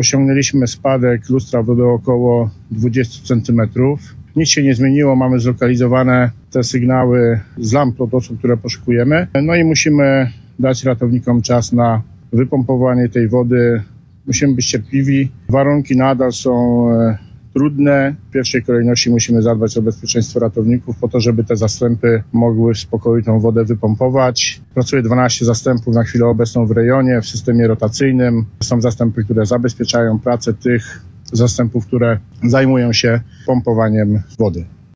osiągnęliśmy spadek lustra wody około 20 cm. Nic się nie zmieniło, mamy zlokalizowane te sygnały z lamp LOTOS-u, które poszukujemy. No i musimy dać ratownikom czas na wypompowanie tej wody. Musimy być cierpliwi. Warunki nadal są trudne. W pierwszej kolejności musimy zadbać o bezpieczeństwo ratowników po to, żeby te zastępy mogły w spokoju tą wodę wypompować. Pracuje 12 zastępów na chwilę obecną w rejonie, w systemie rotacyjnym. Są zastępy, które zabezpieczają pracę tych zastępów, które zajmują się pompowaniem wody.